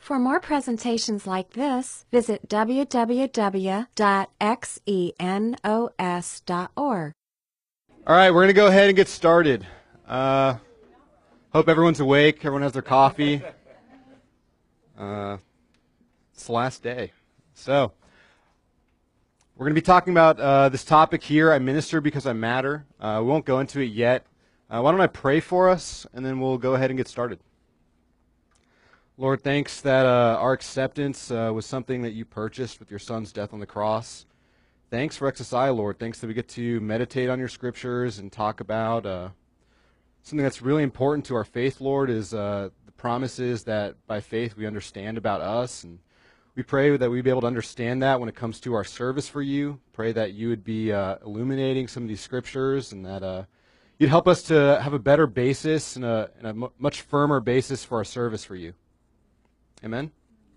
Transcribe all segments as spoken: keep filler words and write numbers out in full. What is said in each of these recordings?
For more presentations like this, visit w w w dot xenos dot org. All right, we're going to go ahead and get started. Uh, hope everyone's awake, everyone has their coffee. Uh, it's the last day. So, we're going to be talking about uh, this topic here, I minister because I matter. Uh, we won't go into it yet. Uh, why don't I pray for us, and then we'll go ahead and get started. Lord, thanks that uh, our acceptance uh, was something that you purchased with your son's death on the cross. Thanks for X S I, Lord. Thanks that we get to meditate on your scriptures and talk about uh, something that's really important to our faith, Lord, is uh, the promises that by faith we understand about us. And we pray that we'd be able to understand that when it comes to our service for you. Pray that you would be uh, illuminating some of these scriptures and that uh, you'd help us to have a better basis and a, and a m- much firmer basis for our service for you. Amen?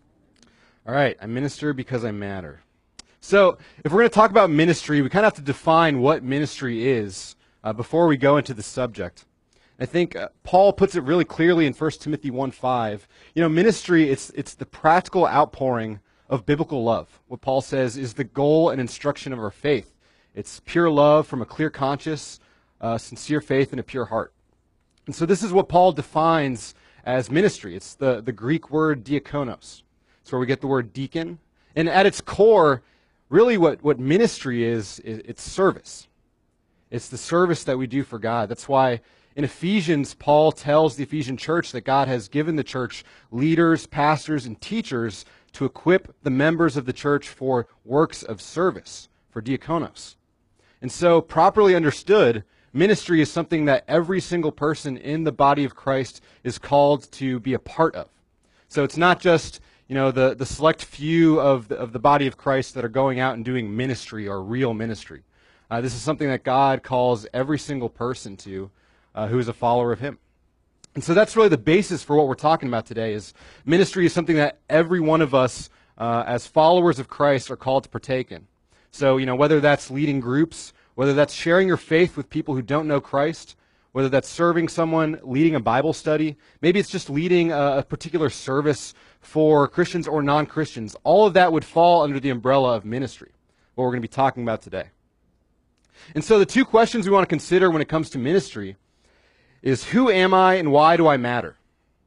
All right, I minister because I matter. So, if we're going to talk about ministry, we kind of have to define what ministry is uh, before we go into the subject. I think uh, Paul puts it really clearly in First Timothy one five. You know, ministry, it's it's the practical outpouring of biblical love. What Paul says is the goal and instruction of our faith. It's pure love from a clear conscience, uh, sincere faith, and a pure heart. And so this is what Paul defines as ministry. It's the, the Greek word diakonos. It's where we get the word deacon. And at its core, really what, what ministry is, is, it's service. It's the service that we do for God. That's why in Ephesians, Paul tells the Ephesian church that God has given the church leaders, pastors, and teachers to equip the members of the church for works of service, for diakonos. And so, properly understood, ministry is something that every single person in the body of Christ is called to be a part of. So it's not just, you know, the, the select few of the, of the body of Christ that are going out and doing ministry or real ministry. Uh, this is something that God calls every single person to uh, who is a follower of him. And so that's really the basis for what we're talking about today is ministry is something that every one of us uh, as followers of Christ are called to partake in. So, you know, whether that's leading groups, whether that's sharing your faith with people who don't know Christ, whether that's serving someone, leading a Bible study, maybe it's just leading a, a particular service for Christians or non-Christians. All of that would fall under the umbrella of ministry, what we're going to be talking about today. And so the two questions we want to consider when it comes to ministry is who am I and why do I matter?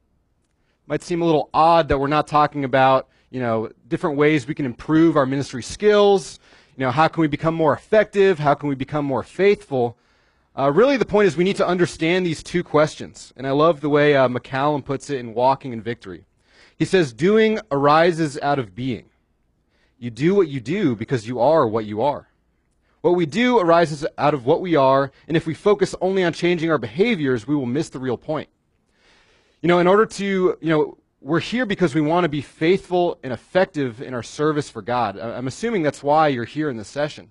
Might seem a little odd that we're not talking about, you know, different ways we can improve our ministry skills. You know, how can we become more effective? How can we become more faithful? Uh, really, the point is we need to understand these two questions. And I love the way uh, McCallum puts it in Walking in Victory. He says, doing arises out of being. You do what you do because you are what you are. What we do arises out of what we are, and if we focus only on changing our behaviors, we will miss the real point. You know, in order to, you know, we're here because we want to be faithful and effective in our service for God. I'm assuming that's why you're here in this session.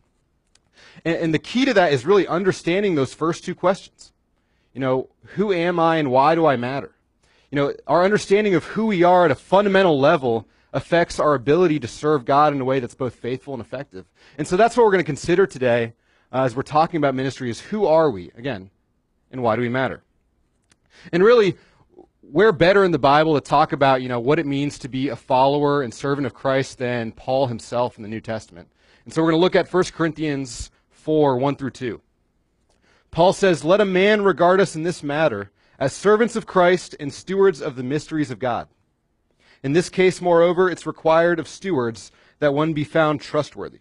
And, and the key to that is really understanding those first two questions. You know, who am I and why do I matter? You know, our understanding of who we are at a fundamental level affects our ability to serve God in a way that's both faithful and effective. And so that's what we're going to consider today uh, as we're talking about ministry is who are we, again, and why do we matter? And really, we're better in the Bible to talk about, you know, what it means to be a follower and servant of Christ than Paul himself in the New Testament. And so we're going to look at First Corinthians four, one through two. Paul says, "Let a man regard us in this matter as servants of Christ and stewards of the mysteries of God. In this case, moreover, it's required of stewards that one be found trustworthy."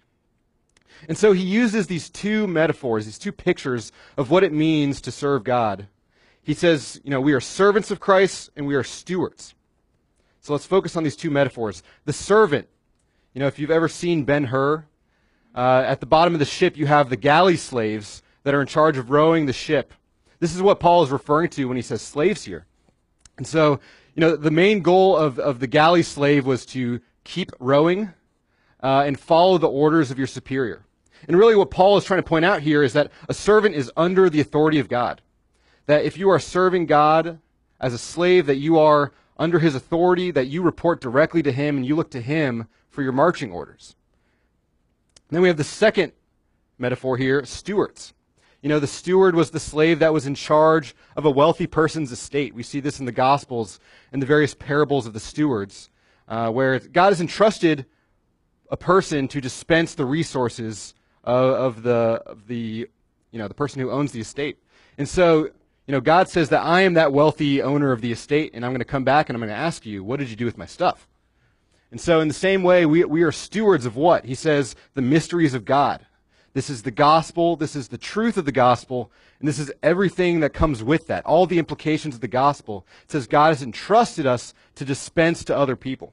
And so he uses these two metaphors, these two pictures of what it means to serve God. He says, you know, we are servants of Christ and we are stewards. So let's focus on these two metaphors. The servant, you know, if you've ever seen Ben-Hur, uh, at the bottom of the ship you have the galley slaves that are in charge of rowing the ship. This is what Paul is referring to when he says slaves here. And so, you know, the main goal of, of the galley slave was to keep rowing uh, and follow the orders of your superior. And really what Paul is trying to point out here is that a servant is under the authority of God. That if you are serving God as a slave, that you are under his authority, that you report directly to him and you look to him for your marching orders. And then we have the second metaphor here, stewards. You know, the steward was the slave that was in charge of a wealthy person's estate. We see this in the Gospels and the various parables of the stewards. uh, where God has entrusted a person to dispense the resources of, of the of the you know the person who owns the estate. And so, you know, God says that I am that wealthy owner of the estate, and I'm going to come back and I'm going to ask you, what did you do with my stuff? And so in the same way, we we are stewards of what? He says, the mysteries of God. This is the gospel, this is the truth of the gospel, and this is everything that comes with that, all the implications of the gospel. It says God has entrusted us to dispense to other people.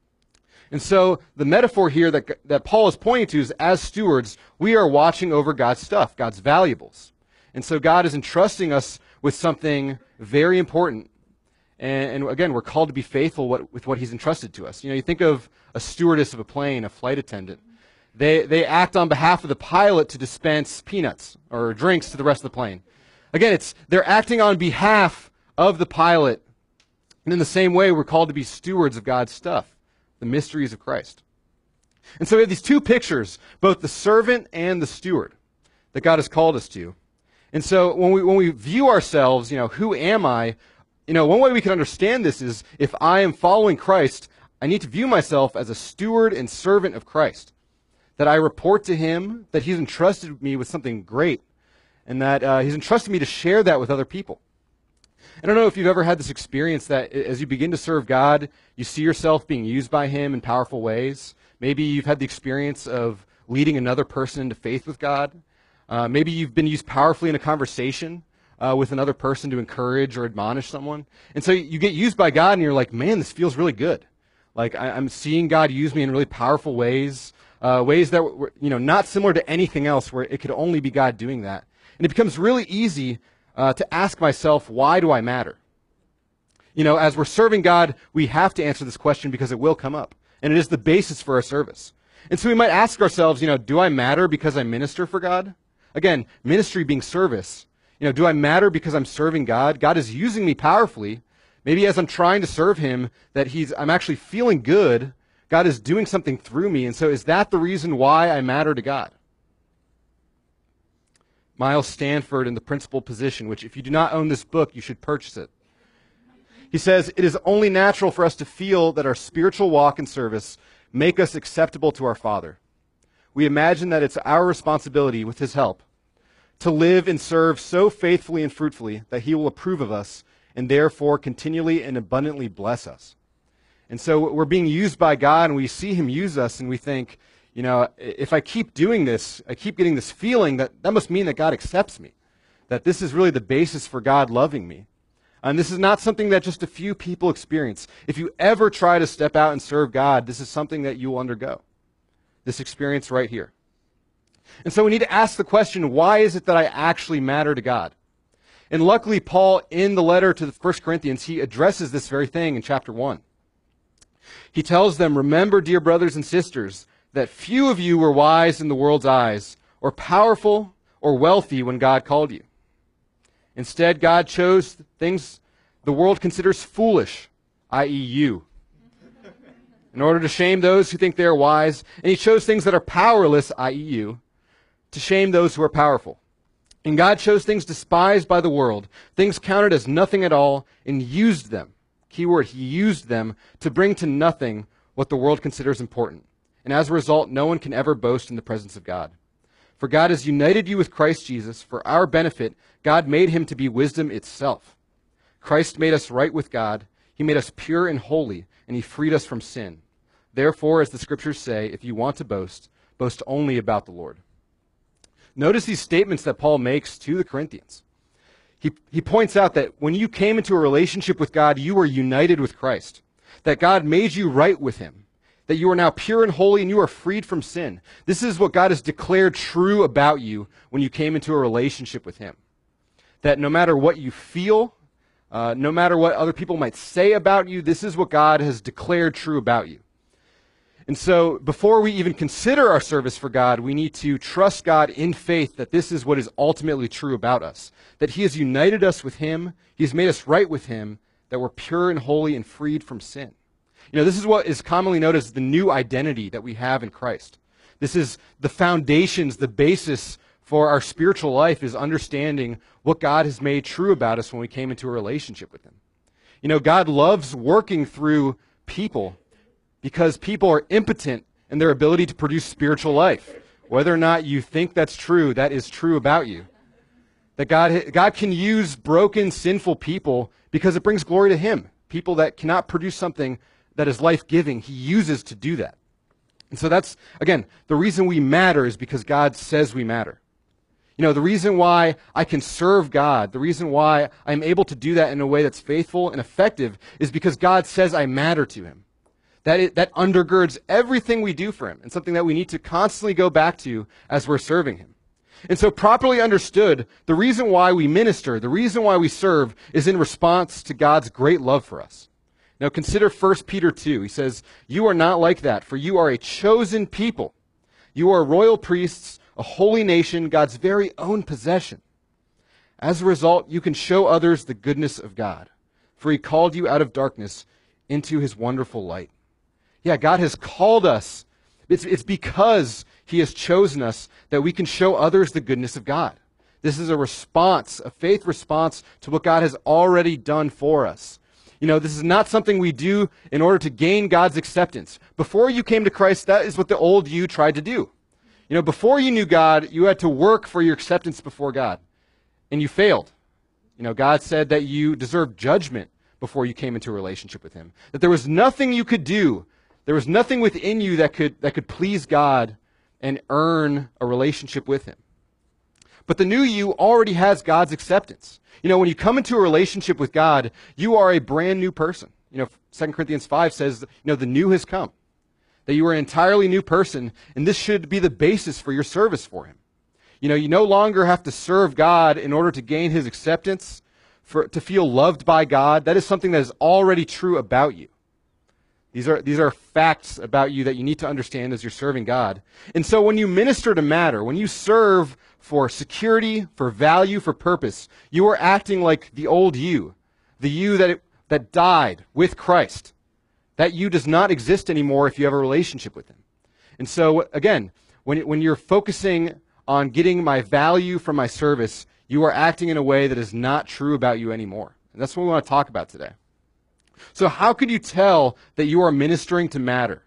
And so the metaphor here that, that Paul is pointing to is, as stewards, we are watching over God's stuff, God's valuables. And so God is entrusting us with something very important. And, and again, we're called to be faithful what, with what he's entrusted to us. You know, you think of a stewardess of a plane, a flight attendant. They, they act on behalf of the pilot to dispense peanuts or drinks to the rest of the plane. Again, it's they're acting on behalf of the pilot. And in the same way, we're called to be stewards of God's stuff, the mysteries of Christ. And so we have these two pictures, both the servant and the steward, that God has called us to. And so when we when we view ourselves, you know, who am I? You know, one way we can understand this is, if I am following Christ, I need to view myself as a steward and servant of Christ. That I report to him, that he's entrusted me with something great, and that uh, he's entrusted me to share that with other people. I don't know if you've ever had this experience that as you begin to serve God, you see yourself being used by him in powerful ways. Maybe you've had the experience of leading another person into faith with God. Uh, maybe you've been used powerfully in a conversation uh, with another person to encourage or admonish someone. And so you get used by God and you're like, man, this feels really good. Like I, I'm seeing God use me in really powerful ways, uh, ways that were, you know, not similar to anything else, where it could only be God doing that. And it becomes really easy uh, to ask myself, why do I matter? You know, as we're serving God, we have to answer this question because it will come up. And it is the basis for our service. And so we might ask ourselves, you know, do I matter because I minister for God? Again, ministry being service. You know, do I matter because I'm serving God? God is using me powerfully. Maybe as I'm trying to serve him, that he's, I'm actually feeling good. God is doing something through me. And so is that the reason why I matter to God? Miles Stanford in The Principal Position, which if you do not own this book, you should purchase it. He says, it is only natural for us to feel that our spiritual walk and service make us acceptable to our Father. We imagine that it's our responsibility, with his help, to live and serve so faithfully and fruitfully that he will approve of us and therefore continually and abundantly bless us. And so we're being used by God, and we see him use us, and we think, you know, if I keep doing this, I keep getting this feeling that that must mean that God accepts me, that this is really the basis for God loving me. And this is not something that just a few people experience. If you ever try to step out and serve God, this is something that you will undergo, this experience right here. And so we need to ask the question, why is it that I actually matter to God? And luckily, Paul, in the letter to the First Corinthians, he addresses this very thing in chapter one. He tells them, remember, dear brothers and sisters, that few of you were wise in the world's eyes, or powerful or wealthy when God called you. Instead, God chose things the world considers foolish, that is you, in order to shame those who think they are wise. And he chose things that are powerless, that is you, to shame those who are powerful. And God chose things despised by the world, things counted as nothing at all, and used them. Keyword, he used them to bring to nothing what the world considers important. And as a result, no one can ever boast in the presence of God. For God has united you with Christ Jesus. For our benefit, God made him to be wisdom itself. Christ made us right with God. He made us pure and holy, and he freed us from sin. Therefore, as the scriptures say, if you want to boast, boast only about the Lord. Notice these statements that Paul makes to the Corinthians. He, he points out that when you came into a relationship with God, you were united with Christ. That God made you right with him. That you are now pure and holy and you are freed from sin. This is what God has declared true about you when you came into a relationship with him. That no matter what you feel, uh, no matter what other people might say about you, this is what God has declared true about you. And so before we even consider our service for God, we need to trust God in faith that this is what is ultimately true about us. That he has united us with him, he has made us right with him, that we're pure and holy and freed from sin. You know, this is what is commonly known as the new identity that we have in Christ. This is the foundations, the basis for our spiritual life, is understanding what God has made true about us when we came into a relationship with him. You know, God loves working through people because people are impotent in their ability to produce spiritual life. Whether or not you think that's true, that is true about you. That God, God can use broken, sinful people because it brings glory to Him. People that cannot produce something that is life-giving, He uses to do that. And so that's, again, the reason we matter is because God says we matter. You know, the reason why I can serve God, the reason why I'm able to do that in a way that's faithful and effective is because God says I matter to Him. That, it, that undergirds everything we do for Him and something that we need to constantly go back to as we're serving Him. And so properly understood, the reason why we minister, the reason why we serve is in response to God's great love for us. Now consider First Peter two. He says, "You are not like that, for you are a chosen people. You are royal priests, a holy nation, God's very own possession. As a result, you can show others the goodness of God, for He called you out of darkness into His wonderful light." Yeah, God has called us. It's, it's because He has chosen us that we can show others the goodness of God. This is a response, a faith response to what God has already done for us. You know, this is not something we do in order to gain God's acceptance. Before you came to Christ, that is what the old you tried to do. You know, before you knew God, you had to work for your acceptance before God, and you failed. You know, God said that you deserved judgment before you came into a relationship with Him. That there was nothing you could do, there was nothing within you that could that could please God and earn a relationship with Him. But the new you already has God's acceptance. You know, when you come into a relationship with God, you are a brand new person. You know, Second Corinthians five says, you know, the new has come. That you are an entirely new person, and this should be the basis for your service for Him. You know, you no longer have to serve God in order to gain His acceptance, for to feel loved by God. That is something that is already true about you. These are, these are facts about you that you need to understand as you're serving God. And so when you minister to matter, when you serve for security, for value, for purpose, you are acting like the old you, the you that, that died with Christ. That you does not exist anymore if you have a relationship with Him. And so, again, when, when you're focusing on getting my value from my service, you are acting in a way that is not true about you anymore. And that's what we want to talk about today. So how could you tell that you are ministering to matter?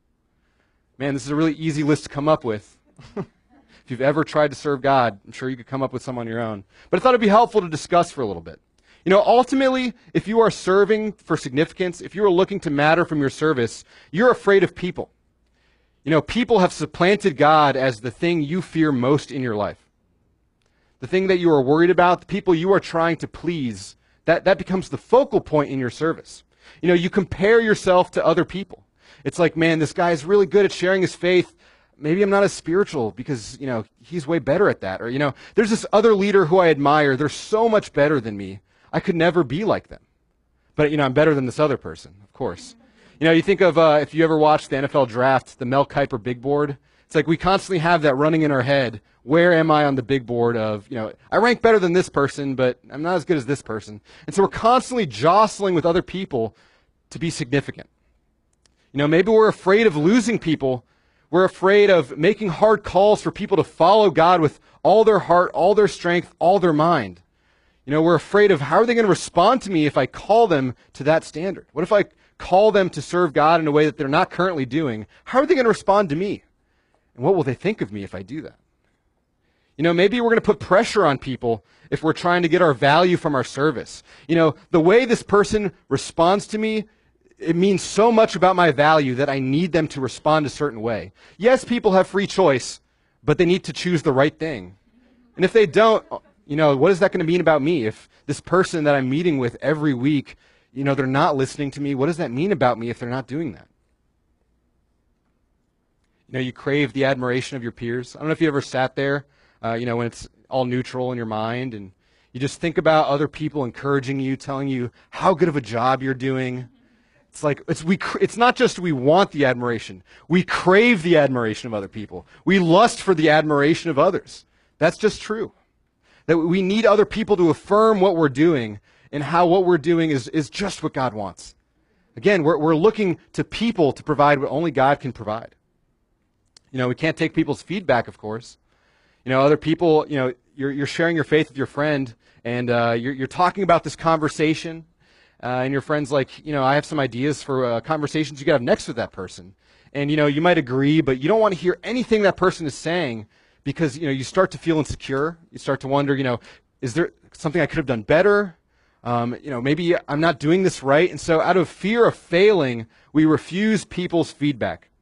Man, this is a really easy list to come up with. If you've ever tried to serve God, I'm sure you could come up with some on your own. But I thought it'd be helpful to discuss for a little bit. You know, ultimately, if you are serving for significance, if you are looking to matter from your service, you're afraid of people. You know, people have supplanted God as the thing you fear most in your life. The thing that you are worried about, the people you are trying to please, that, that becomes the focal point in your service. You know, you compare yourself to other people. It's like, man, this guy is really good at sharing his faith. Maybe I'm not as spiritual because, you know, he's way better at that. Or, you know, there's this other leader who I admire. They're so much better than me. I could never be like them. But, you know, I'm better than this other person, of course. You know, you think of, uh, if you ever watched the N F L draft, the Mel Kiper big board. It's like we constantly have that running in our head. Where am I on the big board of, you know, I rank better than this person, but I'm not as good as this person. And so we're constantly jostling with other people to be significant. You know, maybe we're afraid of losing people. We're afraid of making hard calls for people to follow God with all their heart, all their strength, all their mind. You know, we're afraid of how are they going to respond to me if I call them to that standard? What if I call them to serve God in a way that they're not currently doing? How are they going to respond to me? And what will they think of me if I do that? You know, maybe we're going to put pressure on people if we're trying to get our value from our service. You know, the way this person responds to me, it means so much about my value that I need them to respond a certain way. Yes, people have free choice, but they need to choose the right thing. And if they don't, you know, what is that going to mean about me? If this person that I'm meeting with every week, you know, they're not listening to me, what does that mean about me if they're not doing that? You know, you crave the admiration of your peers. I don't know if you ever sat there, uh, you know, when it's all neutral in your mind and you just think about other people encouraging you, telling you how good of a job you're doing. It's like, it's, we, it's not just we want the admiration. We crave the admiration of other people. We lust for the admiration of others. That's just true. That we need other people to affirm what we're doing and how what we're doing is, is just what God wants. Again, we're, we're looking to people to provide what only God can provide. You know, we can't take people's feedback, of course. You know, other people, you know, you're, you're sharing your faith with your friend and uh, you're, you're talking about this conversation Uh, and your friend's like, you know, I have some ideas for uh, conversations you could have next with that person. And, you know, you might agree, but you don't want to hear anything that person is saying because, you know, you start to feel insecure. You start to wonder, you know, is there something I could have done better? Um, you know, maybe I'm not doing this right. And so out of fear of failing, we refuse people's feedback.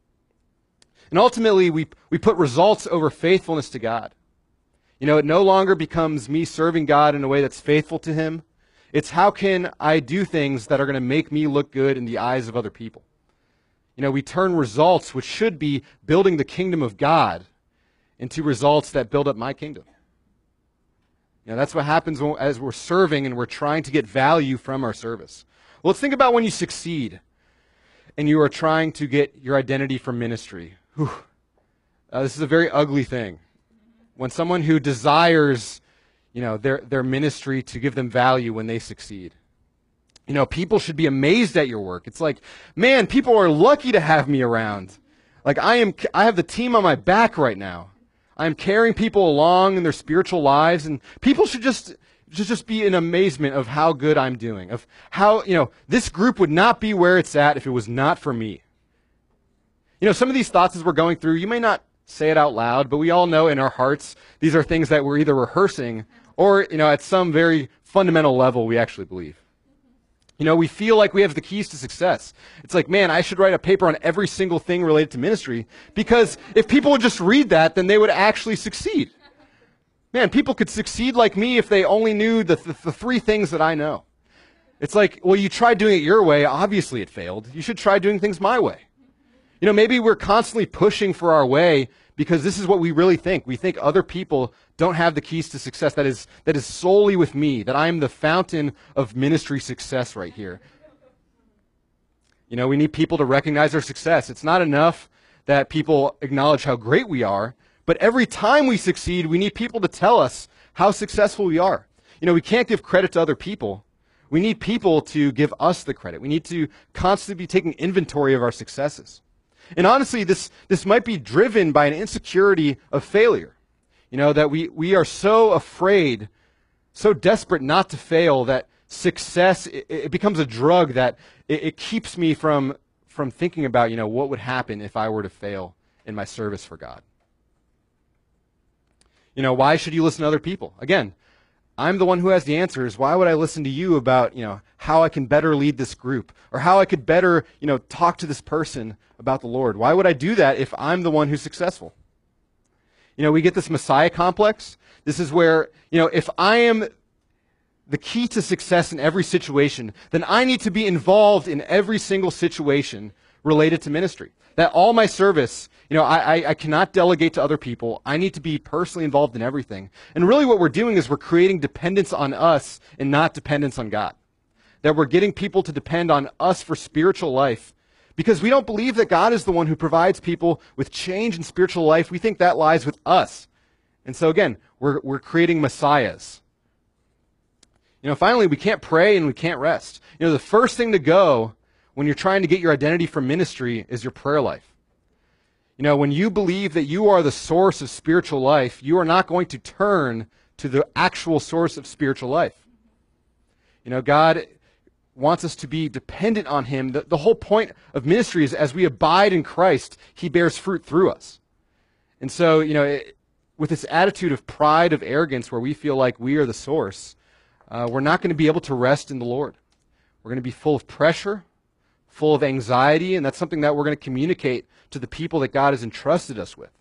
And ultimately, we, we put results over faithfulness to God. You know, it no longer becomes me serving God in a way that's faithful to him. It's how can I do things that are going to make me look good in the eyes of other people. You know, we turn results, which should be building the kingdom of God, into results that build up my kingdom. You know, that's what happens when, as we're serving and we're trying to get value from our service. Well, let's think about when you succeed and you are trying to get your identity from ministry. Whew. Uh, this is a very ugly thing. When someone who desires, you know, their, their ministry to give them value when they succeed. You know, people should be amazed at your work. It's like, man, people are lucky to have me around. Like I am, I have the team on my back right now. I'm carrying people along in their spiritual lives, and people should just, should just be in amazement of how good I'm doing, of how, you know, this group would not be where it's at if it was not for me. You know, some of these thoughts as we're going through, you may not say it out loud, but we all know in our hearts, these are things that we're either rehearsing or, you know, at some very fundamental level, we actually believe. You know, we feel like we have the keys to success. It's like, man, I should write a paper on every single thing related to ministry, because if people would just read that, then they would actually succeed. Man, people could succeed like me if they only knew the, the, the three things that I know. It's like, well, you tried doing it your way. Obviously it failed. You should try doing things my way. You know, maybe we're constantly pushing for our way because this is what we really think. We think other people don't have the keys to success. That is, that is solely with me, that I am the fountain of ministry success right here. You know, we need people to recognize our success. It's not enough that people acknowledge how great we are, but every time we succeed, we need people to tell us how successful we are. You know, we can't give credit to other people. We need people to give us the credit. We need to constantly be taking inventory of our successes. And honestly, this, this might be driven by an insecurity of failure. You know, that we, we are so afraid, so desperate not to fail that success, it, it becomes a drug that it, it keeps me from, from thinking about, you know, what would happen if I were to fail in my service for God. You know, why should you listen to other people? Again, I'm the one who has the answers. Why would I listen to you about, you know, how I can better lead this group or how I could better, you know, talk to this person about the Lord? Why would I do that if I'm the one who's successful? You know, we get this Messiah complex. This is where, you know, if I am the key to success in every situation, then I need to be involved in every single situation related to ministry. That all my service, you know, I, I, I cannot delegate to other people. I need to be personally involved in everything. And really what we're doing is we're creating dependence on us and not dependence on God. That we're getting people to depend on us for spiritual life because we don't believe that God is the one who provides people with change in spiritual life. We think that lies with us. And so again, we're, we're creating messiahs. You know, finally, we can't pray and we can't rest. You know, the first thing to go when you're trying to get your identity from ministry is your prayer life. You know, when you believe that you are the source of spiritual life, you are not going to turn to the actual source of spiritual life. You know, God wants us to be dependent on him. The, the whole point of ministry is as we abide in Christ, he bears fruit through us. And so, you know, it, with this attitude of pride, of arrogance, where we feel like we are the source, uh, we're not going to be able to rest in the Lord. We're going to be full of pressure, full of anxiety, and that's something that we're going to communicate to the people that God has entrusted us with.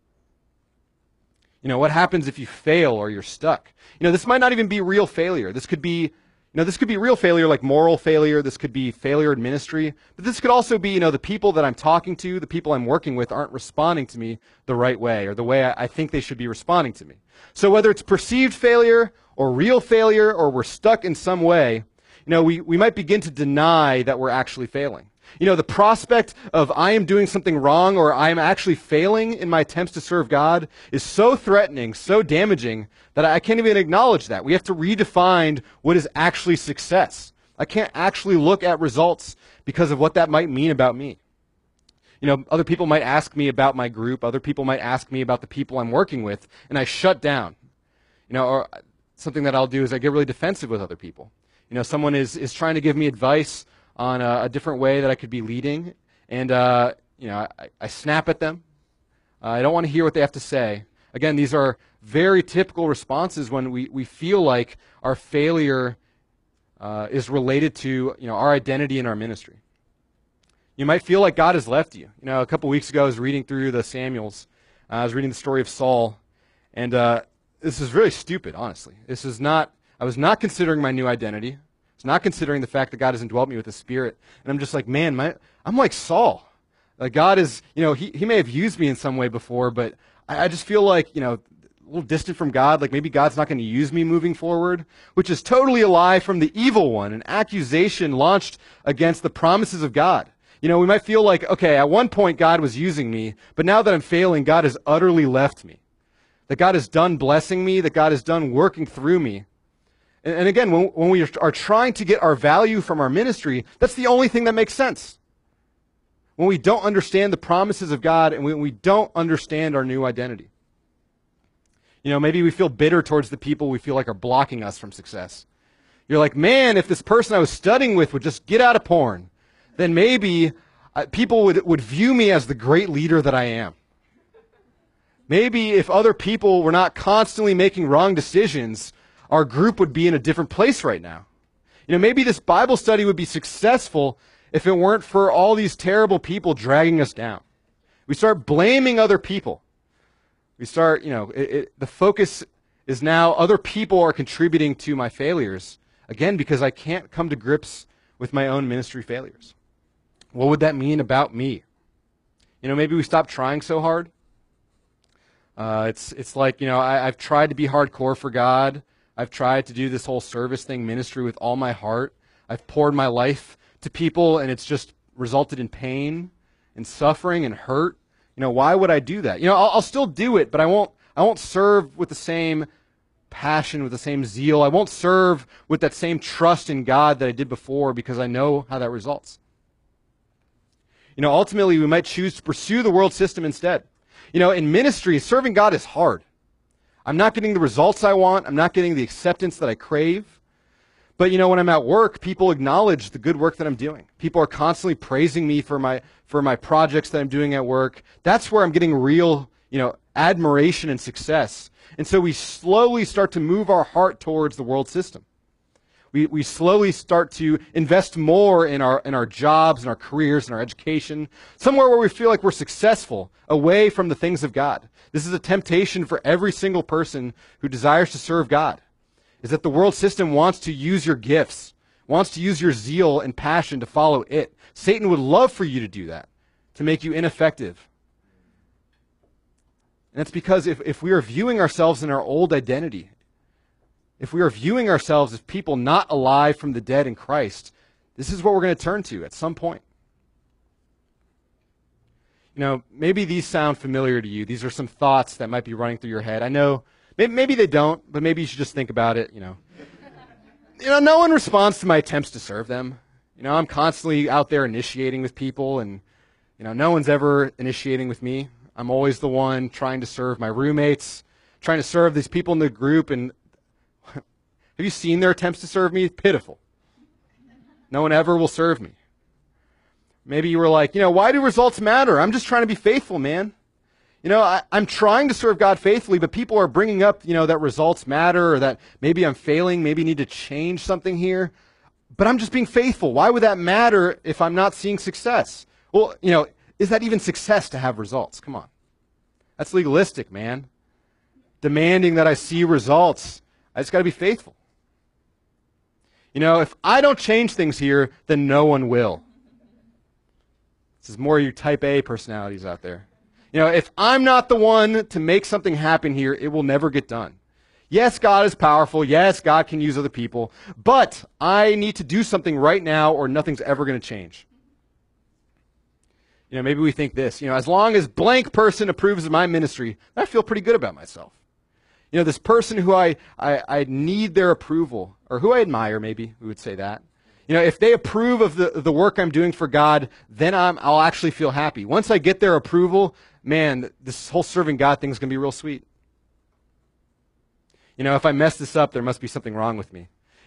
You know, what happens if you fail or you're stuck? You know, this might not even be real failure. This could be, you know, this could be real failure like moral failure. This could be failure in ministry. But this could also be, you know, the people that I'm talking to, the people I'm working with aren't responding to me the right way or the way I, I think they should be responding to me. So whether it's perceived failure or real failure or we're stuck in some way, you know, we, we might begin to deny that we're actually failing. You know, the prospect of I am doing something wrong or I am actually failing in my attempts to serve God is so threatening, so damaging, that I can't even acknowledge that. We have to redefine what is actually success. I can't actually look at results because of what that might mean about me. You know, other people might ask me about my group. Other people might ask me about the people I'm working with, and I shut down. You know, or something that I'll do is I get really defensive with other people. You know, someone is, is trying to give me advice on a, a different way that I could be leading, and, uh, you know, I, I snap at them. Uh, I don't want to hear what they have to say. Again, these are very typical responses when we, we feel like our failure uh, is related to, you know, our identity in our ministry. You might feel like God has left you. You know, a couple weeks ago I was reading through the Samuels. Uh, I was reading the story of Saul, and uh, this is really stupid, honestly. This is not, I was not considering my new identity. I was not considering the fact that God has indwelt me with the Spirit. And I'm just like, man, my, I'm like Saul. Like God is, you know, he, he may have used me in some way before, but I, I just feel like, you know, a little distant from God. Like maybe God's not going to use me moving forward, which is totally a lie from the evil one, an accusation launched against the promises of God. You know, we might feel like, okay, at one point God was using me, but now that I'm failing, God has utterly left me. That God is done blessing me, that God is done working through me. And, and again, when, when we are trying to get our value from our ministry, that's the only thing that makes sense. When we don't understand the promises of God and when we don't understand our new identity. You know, maybe we feel bitter towards the people we feel like are blocking us from success. You're like, man, if this person I was studying with would just get out of porn, then maybe uh, people would, would view me as the great leader that I am. Maybe if other people were not constantly making wrong decisions, our group would be in a different place right now. You know, maybe this Bible study would be successful if it weren't for all these terrible people dragging us down. We start blaming other people. We start, you know, it, it, the focus is now other people are contributing to my failures. Again, because I can't come to grips with my own ministry failures. What would that mean about me? You know, maybe we stop trying so hard. Uh, it's it's like, you know, I, I've tried to be hardcore for God. I've tried to do this whole service thing, ministry with all my heart. I've poured my life to people, and it's just resulted in pain and suffering and hurt. You know, why would I do that? You know, I'll, I'll still do it, but I won't. I won't serve with the same passion, with the same zeal. I won't serve with that same trust in God that I did before because I know how that results. You know, ultimately, we might choose to pursue the world system instead. You know, in ministry, serving God is hard. I'm not getting the results I want. I'm not getting the acceptance that I crave. But, you know, when I'm at work, people acknowledge the good work that I'm doing. People are constantly praising me for my for my projects that I'm doing at work. That's where I'm getting real, you know, admiration and success. And so we slowly start to move our heart towards the world system. We we slowly start to invest more in our in our jobs and our careers and our education, somewhere where we feel like we're successful, away from the things of God. This is a temptation for every single person who desires to serve God, is that the world system wants to use your gifts, wants to use your zeal and passion to follow it. Satan would love for you to do that, to make you ineffective. And it's because if, if we are viewing ourselves in our old identity, if we are viewing ourselves as people not alive from the dead in Christ, this is what we're going to turn to at some point. You know, maybe these sound familiar to you. These are some thoughts that might be running through your head. I know, maybe, maybe they don't, but maybe you should just think about it, you know. You know, no one responds to my attempts to serve them. You know, I'm constantly out there initiating with people, and, you know, no one's ever initiating with me. I'm always the one trying to serve my roommates, trying to serve these people in the group, and have you seen their attempts to serve me? Pitiful. No one ever will serve me. Maybe you were like, you know, why do results matter? I'm just trying to be faithful, man. You know, I, I'm trying to serve God faithfully, but people are bringing up, you know, that results matter or that maybe I'm failing, maybe need to change something here. But I'm just being faithful. Why would that matter if I'm not seeing success? Well, you know, is that even success to have results? Come on. That's legalistic, man. Demanding that I see results. I just got to be faithful. You know, if I don't change things here, then no one will. This is more you type A personalities out there. You know, if I'm not the one to make something happen here, it will never get done. Yes, God is powerful. Yes, God can use other people. But I need to do something right now or nothing's ever going to change. You know, maybe we think this, you know, as long as blank person approves of my ministry, I feel pretty good about myself. You know, this person who I, I, I need their approval, or who I admire, maybe, we would say that. You know, if they approve of the, the work I'm doing for God, then I'm, I'll actually feel happy. Once I get their approval, man, this whole serving God thing is going to be real sweet. You know, if I mess this up, there must be something wrong with me.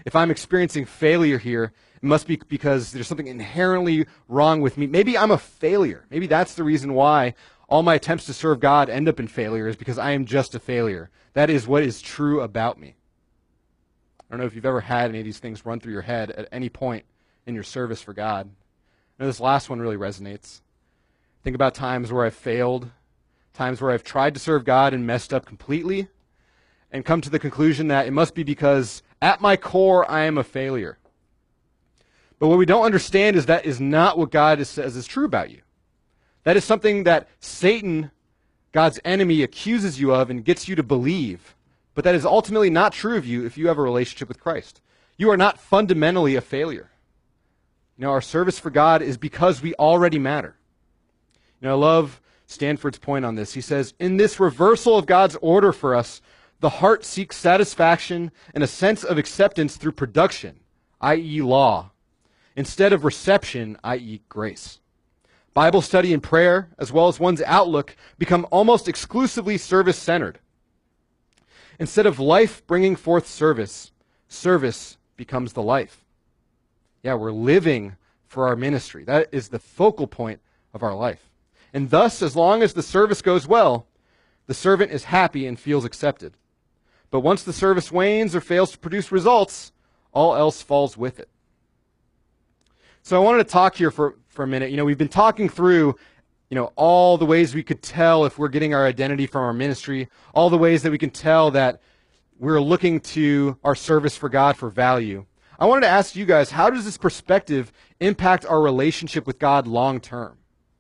if I'm experiencing failure here, it must be because there's something inherently wrong with me. Maybe I'm a failure. Maybe that's the reason why all my attempts to serve God end up in failure, is because I am just a failure. That is what is true about me. I don't know if you've ever had any of these things run through your head at any point in your service for God. I know this last one really resonates. Think about times where I've failed, times where I've tried to serve God and messed up completely, and come to the conclusion that it must be because at my core I am a failure. But what we don't understand is that is not what God is, says is true about you. That is something that Satan, God's enemy, accuses you of and gets you to believe. But that is ultimately not true of you if you have a relationship with Christ. You are not fundamentally a failure. You know, our service for God is because we already matter. You know, I love Stanford's point on this. He says, in this reversal of God's order for us, the heart seeks satisfaction and a sense of acceptance through production, that is law, instead of reception, that is grace. Bible study and prayer, as well as one's outlook, become almost exclusively service-centered. Instead of life bringing forth service, service becomes the life. Yeah, we're living for our ministry. That is the focal point of our life. And thus, as long as the service goes well, the servant is happy and feels accepted. But once the service wanes or fails to produce results, all else falls with it. So I wanted to talk here for, for a minute. You know, we've been talking through, you know, all the ways we could tell if we're getting our identity from our ministry, all the ways that we can tell that we're looking to our service for God for value. I wanted to ask you guys, how does this perspective impact our relationship with God long term?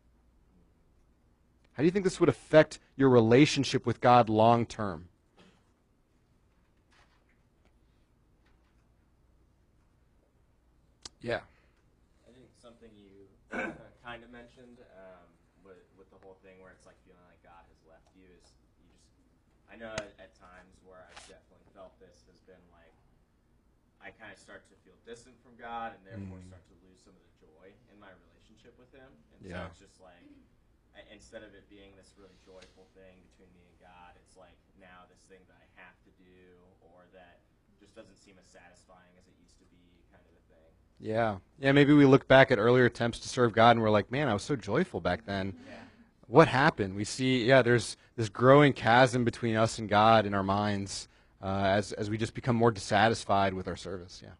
How do you think this would affect your relationship with God long term? Yeah. I think something you kind of mentioned um, with, with the whole thing where it's like feeling like God has left you is you just, I know at times where I've definitely felt this has been like, I kind of start to feel distant from God and therefore mm. start to lose some of the joy in my relationship with Him. And yeah. so it's just like, I, instead of it being this really joyful thing between me and God, it's like now this thing that I have to do or that just doesn't seem as satisfying as it used to be kind of a thing. Yeah. Yeah, maybe we look back at earlier attempts to serve God and we're like, man, I was so joyful back then. Yeah. What happened? We see, yeah, there's this growing chasm between us and God in our minds uh, as as we just become more dissatisfied with our service. Yeah.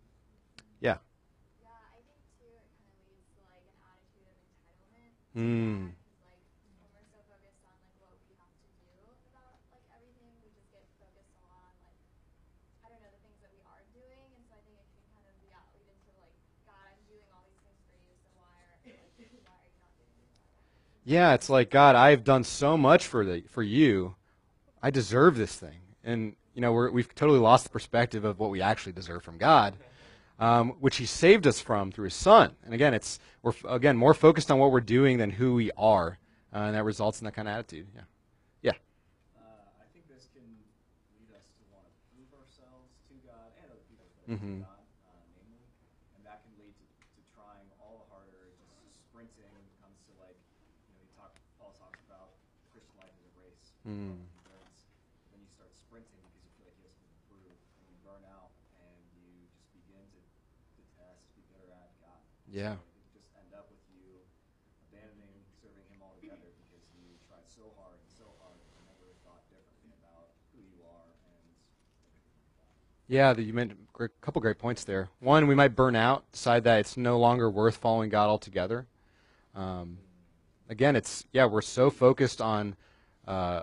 Yeah. Yeah, I think, too, it kind of leads to, like, an attitude of entitlement. Mm. Like, when we're so focused on, like, what we have to do about, like, everything, we just get focused on, like, I don't know, the things that we are doing, and so I think it can kind of yeah, lead into, like, God, I'm doing all these things for you, so why are, like, why are you not doing these? Yeah, it's like, God, I've done so much for the for you. I deserve this thing. And, you know, we're, we've totally lost the perspective of what we actually deserve from God, um, which He saved us from through His Son. And again, it's we're, again, more focused on what we're doing than who we are, uh, and that results in that kind of attitude. Yeah. Yeah. Uh, I think this can lead us to want to prove ourselves to God and other people that Mm-hmm. are God, uh, namely, and that can lead to, to trying all the harder, just sprinting when it comes to, like, you know, he talk, Paul talks about Christian life as a race, Mm. endurance. Then you start sprinting because you feel like you have something to prove, and you burn out, and you just begin to detest, be bitter at God. Yeah. So it just end up with you abandoning serving Him altogether because you tried so hard and so hard and never thought differently about who you are and everything like that. Yeah, that you mentioned a couple great points there. One, we might burn out, decide that it's no longer worth following God altogether. Um, again, it's yeah, we're so focused on uh,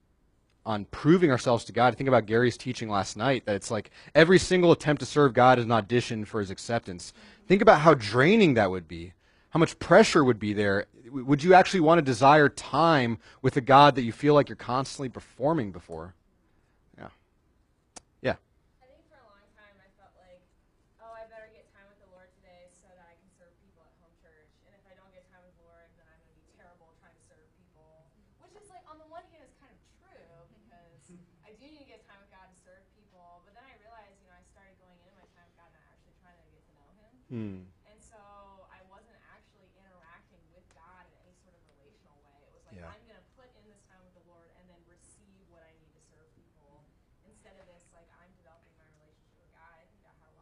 on proving ourselves to God. I think about Gary's teaching last night that it's like every single attempt to serve God is an audition for His acceptance. Think about how draining that would be, how much pressure would be there. Would you actually want to desire time with a God that you feel like you're constantly performing before? Yeah. Yeah. I think for a long time I felt like, oh, I better get time with the Lord today so that I can serve people at home church. And if I don't get time with the Lord, then I'm going to be terrible trying to serve people. Which is, like, on the one hand is kind of true because I do need to get time with God to serve people. But then I realized, you know, I started going into my time with God not actually trying to get to know Him. Hmm. And so I wasn't actually interacting with God in any sort of relational way. It was like, Yeah. I'm going to put in this time with the Lord and then receive what I need to serve people. Instead of this, like, I'm developing my relationship with God. I think that how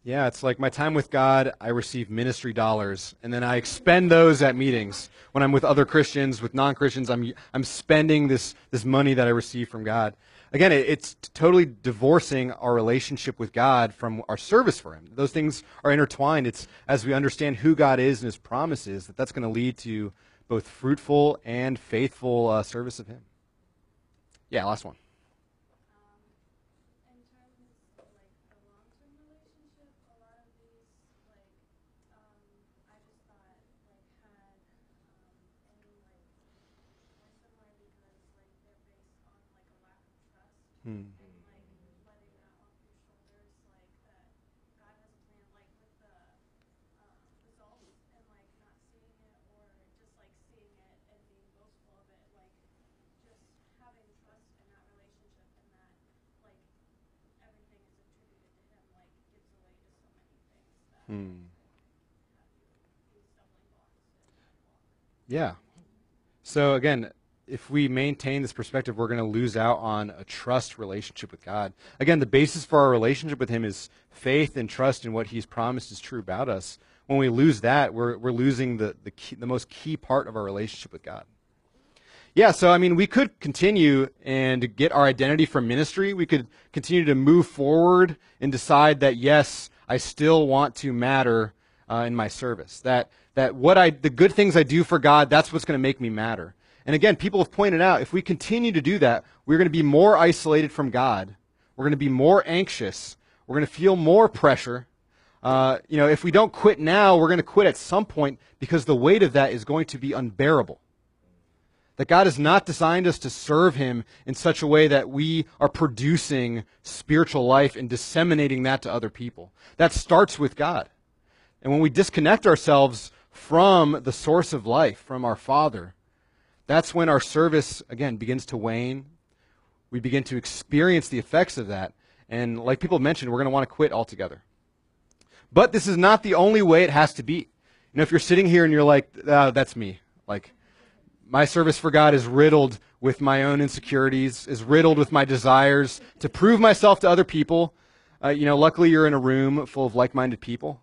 Yeah, it's like my time with God, I receive ministry dollars, and then I expend those at meetings. When I'm with other Christians, with non-Christians, I'm I'm spending this this money that I receive from God. Again, it, it's totally divorcing our relationship with God from our service for Him. Those things are intertwined. It's as we understand who God is and His promises that that's going to lead to both fruitful and faithful uh, service of Him. Yeah, last one. In terms of like a long-term relationship, a lot of these like um, I just thought like had um, any like more similar because like they're based on like a lack of trust Hmm. and like letting that off your shoulders, like that God has a plan, like with the um, results and like not seeing it or just like seeing it and being boastful of it, like just having trust in that relationship and that like everything is attributed to Him, like gives away to so many things that Hmm. have you these stumbling blocks in that walk. Yeah. So again, if we maintain this perspective, we're going to lose out on a trust relationship with God. Again, the basis for our relationship with Him is faith and trust in what He's promised is true about us. When we lose that, we're we're losing the the, key, the most key part of our relationship with God. Yeah, so I mean, we could continue and get our identity from ministry. We could continue to move forward and decide that yes, I still want to matter uh, in my service. That that what I the good things I do for God, that's what's going to make me matter. And again, people have pointed out, if we continue to do that, we're going to be more isolated from God. We're going to be more anxious. We're going to feel more pressure. Uh, you know, if we don't quit now, we're going to quit at some point because the weight of that is going to be unbearable. That God has not designed us to serve Him in such a way that we are producing spiritual life and disseminating that to other people. That starts with God. And when we disconnect ourselves from the source of life, from our Father, that's when our service, again, begins to wane. We begin to experience the effects of that. And like people have mentioned, we're going to want to quit altogether. But this is not the only way it has to be. You know, if you're sitting here and you're like, oh, that's me. Like, my service for God is riddled with my own insecurities, is riddled with my desires to prove myself to other people. Uh, you know, luckily you're in a room full of like-minded people.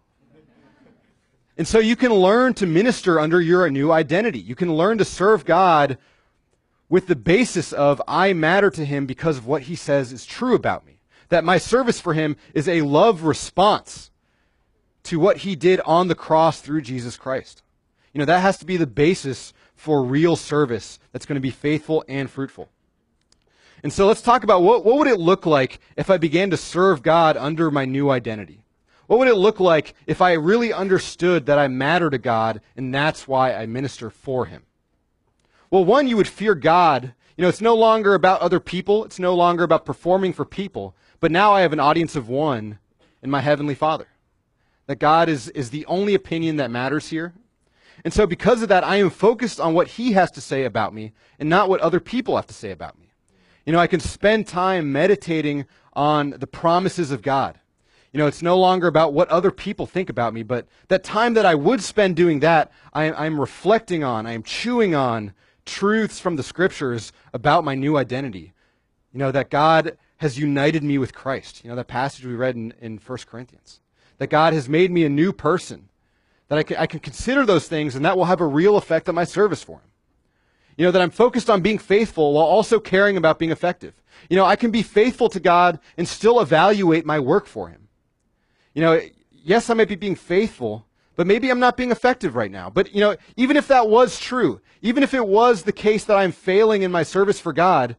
And so you can learn to minister under your new identity. You can learn to serve God with the basis of I matter to Him because of what He says is true about me. That my service for Him is a love response to what He did on the cross through Jesus Christ. You know, that has to be the basis for real service that's going to be faithful and fruitful. And so let's talk about what, what would it look like if I began to serve God under my new identity? What would it look like if I really understood that I matter to God and that's why I minister for Him? Well, one, you would fear God. You know, it's no longer about other people. It's no longer about performing for people. But now I have an audience of one in my Heavenly Father. That God is, is the only opinion that matters here. And so because of that, I am focused on what He has to say about me and not what other people have to say about me. You know, I can spend time meditating on the promises of God. You know, it's no longer about what other people think about me, but that time that I would spend doing that, I, I'm reflecting on, I am chewing on truths from the Scriptures about my new identity. You know, that God has united me with Christ. You know, that passage we read in, in First Corinthians. That God has made me a new person. That I can, I can consider those things, and that will have a real effect on my service for Him. You know, that I'm focused on being faithful while also caring about being effective. You know, I can be faithful to God and still evaluate my work for Him. You know, yes, I might be being faithful, but maybe I'm not being effective right now. But, you know, even if that was true, even if it was the case that I'm failing in my service for God,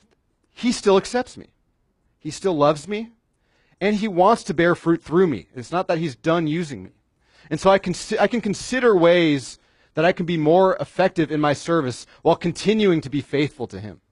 He still accepts me. He still loves me, and He wants to bear fruit through me. It's not that He's done using me. And so I can, I can consider ways that I can be more effective in my service while continuing to be faithful to Him.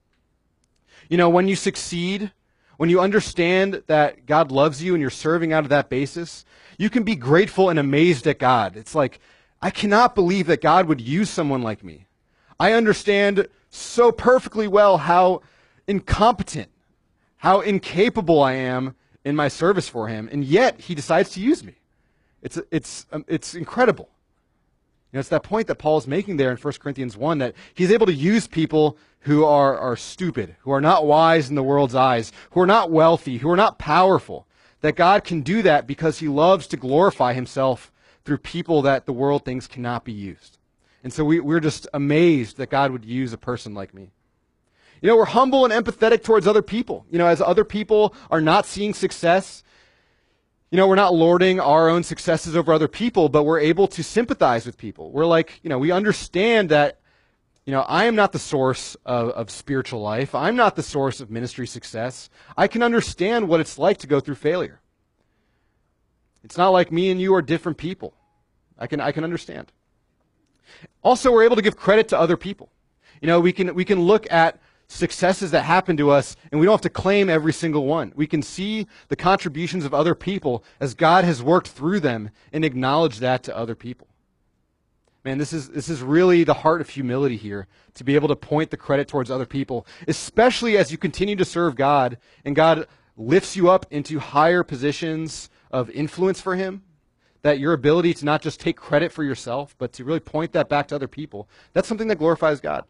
You know, when you succeed, when you understand that God loves you and you're serving out of that basis, you can be grateful and amazed at God. It's like, I cannot believe that God would use someone like me. I understand so perfectly well how incompetent, how incapable I am in my service for Him, and yet He decides to use me. It's, it's, um, it's incredible. You know, it's that point that Paul's making there in First Corinthians one, that he's able to use people who are, are stupid, who are not wise in the world's eyes, who are not wealthy, who are not powerful, that God can do that because he loves to glorify himself through people that the world thinks cannot be used. And so we, we're just amazed that God would use a person like me. You know, we're humble and empathetic towards other people. You know, as other people are not seeing success, you know, we're not lording our own successes over other people, but we're able to sympathize with people. We're like, you know, we understand that, you know, I am not the source of, of spiritual life. I'm not the source of ministry success. I can understand what it's like to go through failure. It's not like me and you are different people. I can, I can understand. Also, we're able to give credit to other people. You know, we can, we can look at successes that happen to us, and we don't have to claim every single one. We can see the contributions of other people as God has worked through them and acknowledge that to other people. Man, this is this is really the heart of humility here, to be able to point the credit towards other people, especially as you continue to serve God and God lifts you up into higher positions of influence for him, that your ability to not just take credit for yourself, but to really point that back to other people, that's something that glorifies God.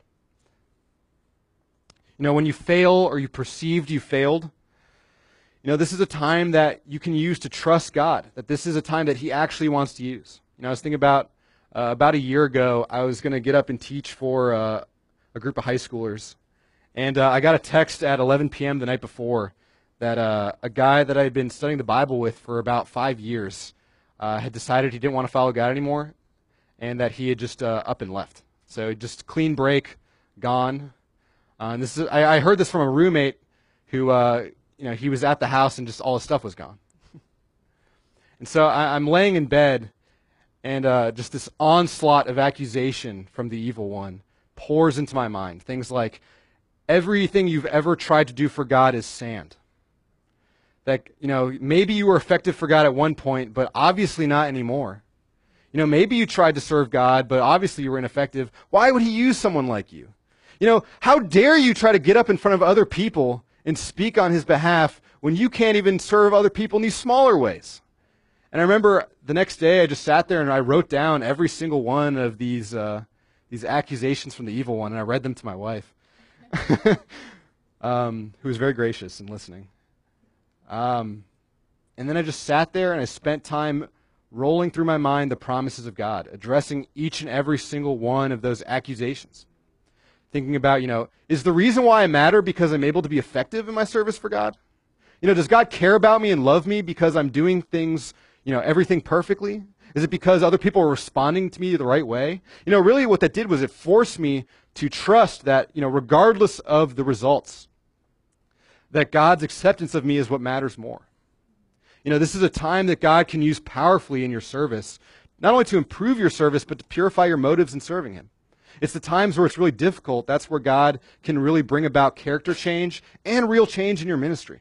You know, when you fail or you perceived you failed, you know, this is a time that you can use to trust God, that this is a time that he actually wants to use. You know, I was thinking about, uh, about a year ago, I was going to get up and teach for uh, a group of high schoolers. And uh, I got a text at eleven p.m. the night before that uh, a guy that I had been studying the Bible with for about five years uh, had decided he didn't want to follow God anymore, and that he had just uh, up and left. So just clean break, gone. Uh, and this is I, I heard this from a roommate who, uh, you know, he was at the house and just all his stuff was gone. And so I, I'm laying in bed, and uh, just this onslaught of accusation from the evil one pours into my mind. Things like, everything you've ever tried to do for God is sand. That, you know, maybe you were effective for God at one point, but obviously not anymore. You know, maybe you tried to serve God, but obviously you were ineffective. Why would he use someone like you? You know, how dare you try to get up in front of other people and speak on his behalf when you can't even serve other people in these smaller ways? And I remember the next day I just sat there and I wrote down every single one of these uh, these accusations from the evil one, and I read them to my wife, um, who was very gracious in listening. Um, and then I just sat there and I spent time rolling through my mind the promises of God, addressing each and every single one of those accusations. Thinking about, you know, is the reason why I matter because I'm able to be effective in my service for God? You know, does God care about me and love me because I'm doing things, you know, everything perfectly? Is it because other people are responding to me the right way? You know, really what that did was it forced me to trust that, you know, regardless of the results, that God's acceptance of me is what matters more. You know, this is a time that God can use powerfully in your service, not only to improve your service, but to purify your motives in serving him. It's the times where it's really difficult. That's where God can really bring about character change and real change in your ministry.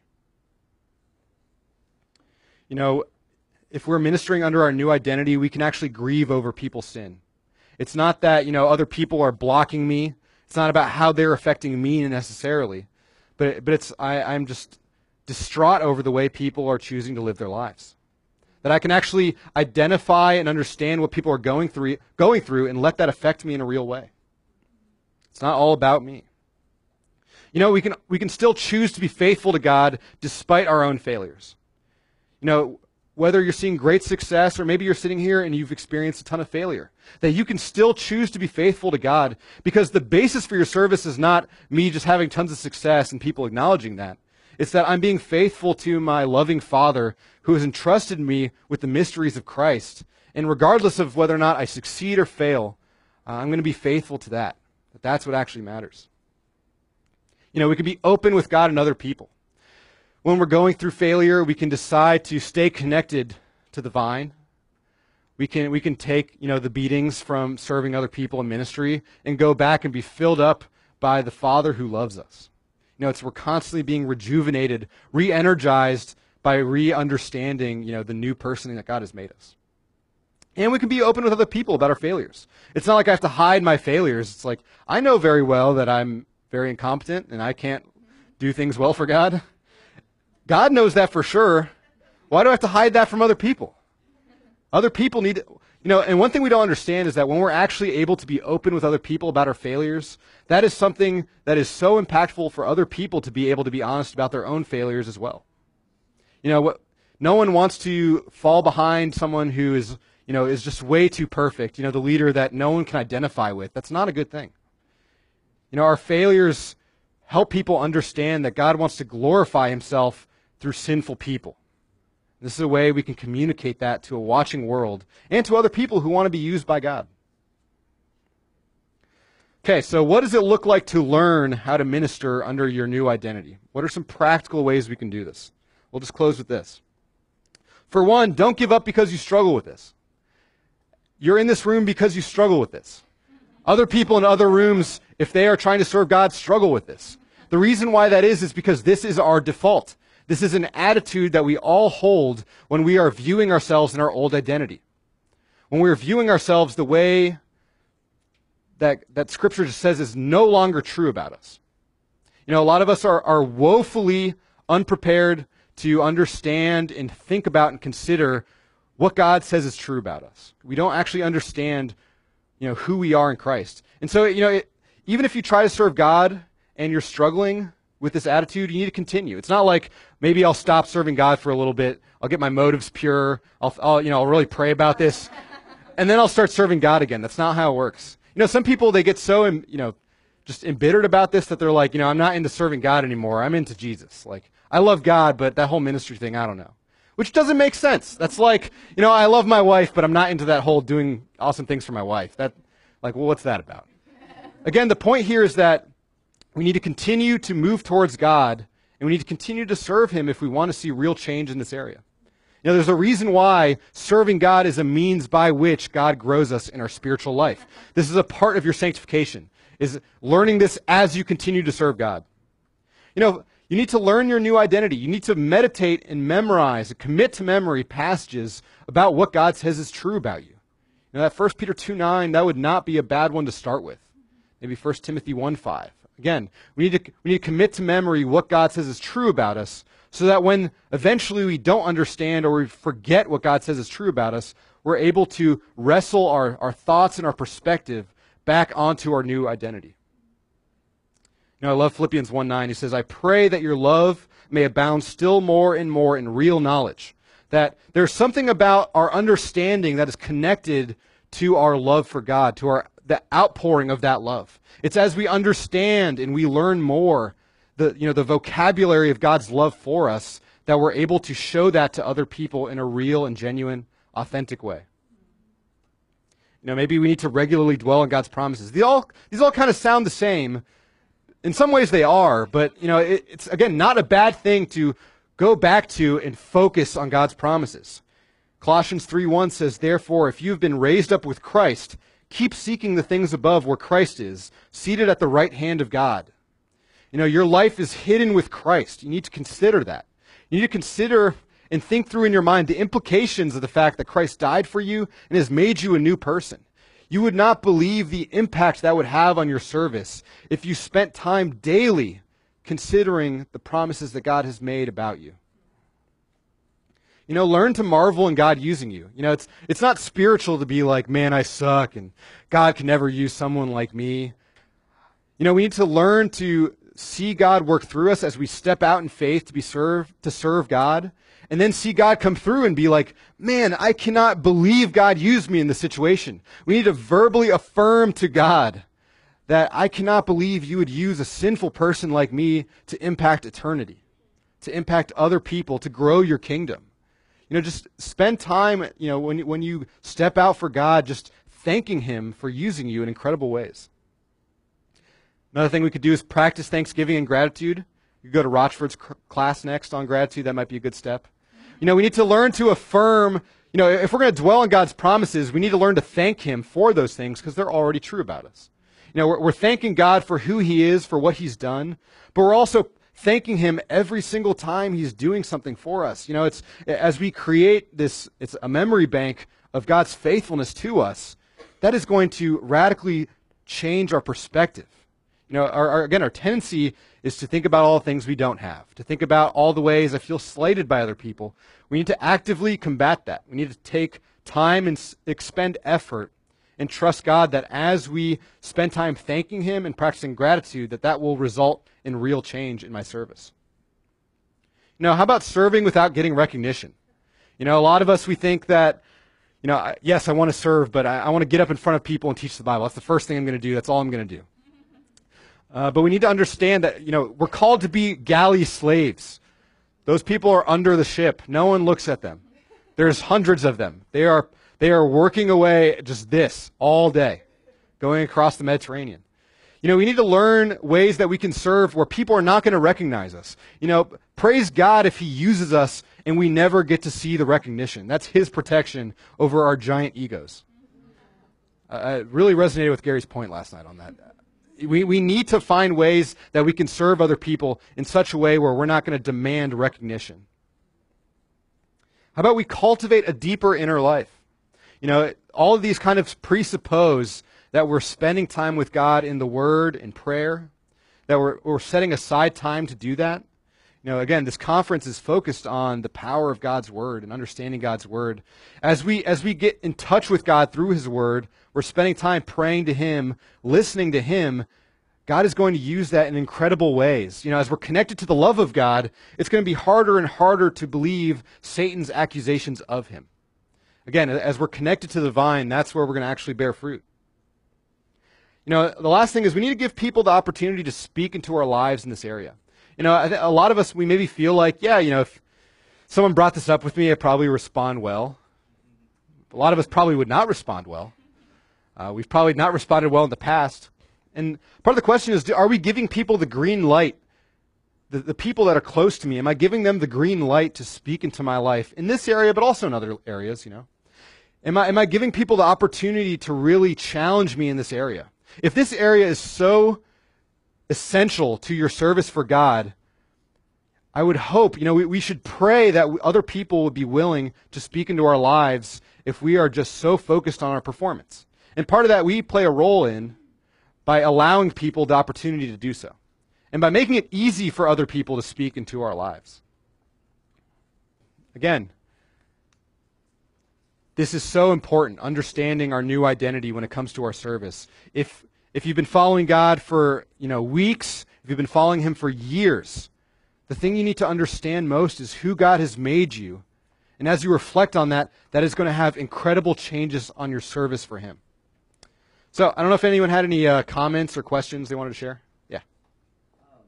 You know, if we're ministering under our new identity, we can actually grieve over people's sin. It's not that, you know, other people are blocking me. It's not about how they're affecting me necessarily. But, but it's I, I'm just distraught over the way people are choosing to live their lives. That I can actually identify and understand what people are going through, going through and let that affect me in a real way. It's not all about me. You know, we can, we can still choose to be faithful to God despite our own failures. You know, whether you're seeing great success or maybe you're sitting here and you've experienced a ton of failure, that you can still choose to be faithful to God, because the basis for your service is not me just having tons of success and people acknowledging that. It's that I'm being faithful to my loving Father who has entrusted me with the mysteries of Christ. And regardless of whether or not I succeed or fail, uh, I'm going to be faithful to that. That that's what actually matters. You know, we can be open with God and other people. When we're going through failure, we can decide to stay connected to the vine. We can we can take, you know, the beatings from serving other people in ministry and go back and be filled up by the Father who loves us. You know, it's we're constantly being rejuvenated, re-energized by re-understanding, you know, the new person that God has made us. And we can be open with other people about our failures. It's not like I have to hide my failures. It's like, I know very well that I'm very incompetent and I can't do things well for God. God knows that for sure. Why do I have to hide that from other people? Other people need, you know, and one thing we don't understand is that when we're actually able to be open with other people about our failures, that is something that is so impactful for other people to be able to be honest about their own failures as well. You know, what No one wants to fall behind someone who is, you know, is just way too perfect, you know, the leader that no one can identify with. That's not a good thing. You know, our failures help people understand that God wants to glorify himself through sinful people. This is a way we can communicate that to a watching world and to other people who want to be used by God. Okay, so what does it look like to learn how to minister under your new identity? What are some practical ways we can do this? We'll just close with this. For one, don't give up because you struggle with this. You're in this room because you struggle with this. Other people in other rooms, if they are trying to serve God, struggle with this. The reason why that is is because this is our default. This is an attitude that we all hold when we are viewing ourselves in our old identity. When we're viewing ourselves the way that, that Scripture just says is no longer true about us. You know, a lot of us are, are woefully unprepared to understand and think about and consider what God says is true about us. We don't actually understand, you know, who we are in Christ. And so, you know, it, even if you try to serve God and you're struggling with this attitude, you need to continue. It's not like maybe I'll stop serving God for a little bit. I'll get my motives pure. I'll, I'll you know, I'll really pray about this, and then I'll start serving God again. That's not how it works. You know, some people, they get so, you know, just embittered about this that they're like, you know, I'm not into serving God anymore. I'm into Jesus. Like, I love God, but that whole ministry thing, I don't know. Which doesn't make sense. That's like, you know, I love my wife, but I'm not into that whole doing awesome things for my wife. That, like, well, what's that about? Again, the point here is that we need to continue to move towards God, and we need to continue to serve him if we want to see real change in this area. You know, there's a reason why serving God is a means by which God grows us in our spiritual life. This is a part of your sanctification, is learning this as you continue to serve God. You know, you need to learn your new identity. You need to meditate and memorize, and commit to memory passages about what God says is true about you. You know, that First Peter two nine, that would not be a bad one to start with. Maybe First Timothy one five. Again, we need to we need to commit to memory what God says is true about us, so that when eventually we don't understand or we forget what God says is true about us, we're able to wrestle our, our thoughts and our perspective back onto our new identity. You know, I love Philippians one nine. He says, I pray that your love may abound still more and more in real knowledge. That there's something about our understanding that is connected to our love for God, to our the outpouring of that love. It's as we understand and we learn more the, you know, the vocabulary of God's love for us that we're able to show that to other people in a real and genuine, authentic way. You know, maybe we need to regularly dwell on God's promises. These all, these all kind of sound the same. In some ways they are, but, you know, it, it's, again, not a bad thing to go back to and focus on God's promises. Colossians three one says, therefore, if you've been raised up with Christ, keep seeking the things above where Christ is, seated at the right hand of God. You know, your life is hidden with Christ. You need to consider that. You need to consider and think through in your mind the implications of the fact that Christ died for you and has made you a new person. You would not believe the impact that would have on your service if you spent time daily considering the promises that God has made about you. You know, learn to marvel in God using you. You know, it's it's not spiritual to be like, man, I suck, and God can never use someone like me. You know, we need to learn to see God work through us as we step out in faith to be served, to serve God, and then see God come through and be like, man, I cannot believe God used me in this situation. We need to verbally affirm to God that I cannot believe you would use a sinful person like me to impact eternity, to impact other people, to grow your kingdom. You know, just spend time, you know, when, when you step out for God, just thanking him for using you in incredible ways. Another thing we could do is practice thanksgiving and gratitude. You could go to Rochford's c- class next on gratitude. That might be a good step. You know, we need to learn to affirm, you know, if we're going to dwell on God's promises, we need to learn to thank him for those things because they're already true about us. You know, we're, we're thanking God for who he is, for what he's done, but we're also thanking him every single time he's doing something for us. You know, it's as we create this, it's a memory bank of God's faithfulness to us, that is going to radically change our perspective. You know, our, our, again, our tendency is to think about all the things we don't have, to think about all the ways I feel slighted by other people. We need to actively combat that. We need to take time and s- expend effort and trust God that as we spend time thanking him and practicing gratitude, that that will result in real change in my service. You know, how about serving without getting recognition? You know, a lot of us, we think that, you know, I- yes, I want to serve, but I, I want to get up in front of people and teach the Bible. That's the first thing I'm going to do. That's all I'm going to do. Uh, but we need to understand that, you know, we're called to be galley slaves. Those people are under the ship. No one looks at them. There's hundreds of them. They are they are working away just this all day, going across the Mediterranean. You know, we need to learn ways that we can serve where people are not going to recognize us. You know, praise God if he uses us and we never get to see the recognition. That's his protection over our giant egos. Uh, I really resonated with Gary's point last night on that. We, we need to find ways that we can serve other people in such a way where we're not going to demand recognition. How about we cultivate a deeper inner life? You know, all of these kind of presuppose that we're spending time with God in the Word and prayer, that we're, we're setting aside time to do that. You know, again, this conference is focused on the power of God's Word and understanding God's Word. As we as we get in touch with God through His Word, we're spending time praying to Him, listening to Him. God is going to use that in incredible ways. You know, as we're connected to the love of God, it's going to be harder and harder to believe Satan's accusations of Him. Again, as we're connected to the vine, that's where we're going to actually bear fruit. You know, the last thing is we need to give people the opportunity to speak into our lives in this area. You know, I th- a lot of us, we maybe feel like, yeah, you know, if someone brought this up with me, I'd probably respond well. A lot of us probably would not respond well. Uh, we've probably not responded well in the past. And part of the question is, are we giving people the green light, the, the people that are close to me? Am I giving them the green light to speak into my life in this area, but also in other areas, you know? Am I, am I giving people the opportunity to really challenge me in this area? If this area is so essential to your service for God, I would hope, you know, we, we should pray that other people would be willing to speak into our lives if we are just so focused on our performance. And part of that we play a role in by allowing people the opportunity to do so. And by making it easy for other people to speak into our lives. Again, this is so important, understanding our new identity when it comes to our service. If if you've been following God for, you know, weeks, if you've been following Him for years, the thing you need to understand most is who God has made you. And as you reflect on that, that is going to have incredible changes on your service for Him. So, I don't know if anyone had any uh, comments or questions they wanted to share. Yeah. Um,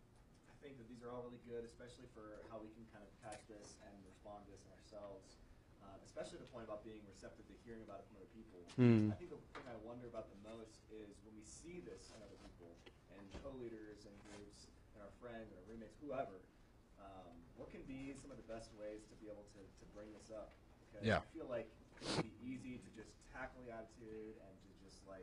I think that these are all really good, especially for how we can kind of catch this and respond to this in ourselves, uh, especially the point about being receptive to hearing about it from other people. Hmm. I think the thing I wonder about the most is when we see this in other people, and co-leaders and groups, and our friends, and our roommates, whoever, um, what can be some of the best ways to be able to, to bring this up? Because Yeah. I feel like it would be easy to just tackle the attitude and to just like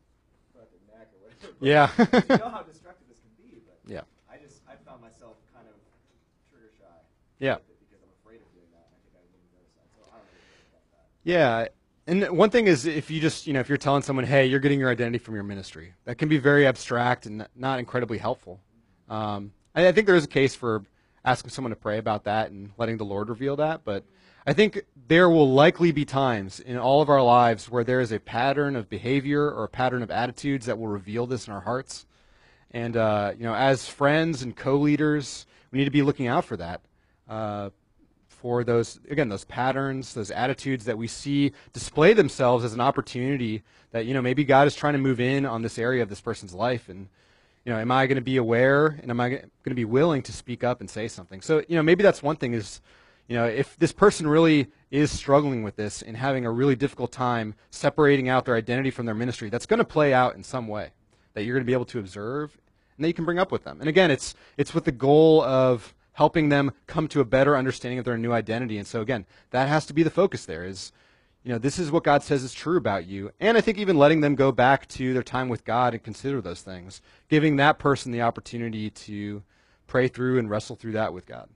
put up the neck or whatever. But Yeah. you know how destructive this can be, but Yeah. I just I found myself kind of trigger shy. Yeah. with it because I'm afraid of doing that, and I think I lean the other side. So I don't know what you think about that. Yeah. And one thing is, if you just, you know, if you're telling someone, hey, you're getting your identity from your ministry, that can be very abstract and not incredibly helpful. Um, I, I think there is a case for asking someone to pray about that and letting the Lord reveal that. But I think there will likely be times in all of our lives where there is a pattern of behavior or a pattern of attitudes that will reveal this in our hearts. And, uh, you know, as friends and co-leaders, we need to be looking out for that. Uh, for those, again, those patterns, those attitudes that we see display themselves as an opportunity that, you know, maybe God is trying to move in on this area of this person's life. And, you know, am I going to be aware and am I going to be willing to speak up and say something? So, you know, maybe that's one thing is, you know, if this person really is struggling with this and having a really difficult time separating out their identity from their ministry, that's going to play out in some way that you're going to be able to observe and that you can bring up with them. And again, it's it's with the goal of helping them come to a better understanding of their new identity. And so again, that has to be the focus there is, you know, this is what God says is true about you. And I think even letting them go back to their time with God and consider those things, giving that person the opportunity to pray through and wrestle through that with God.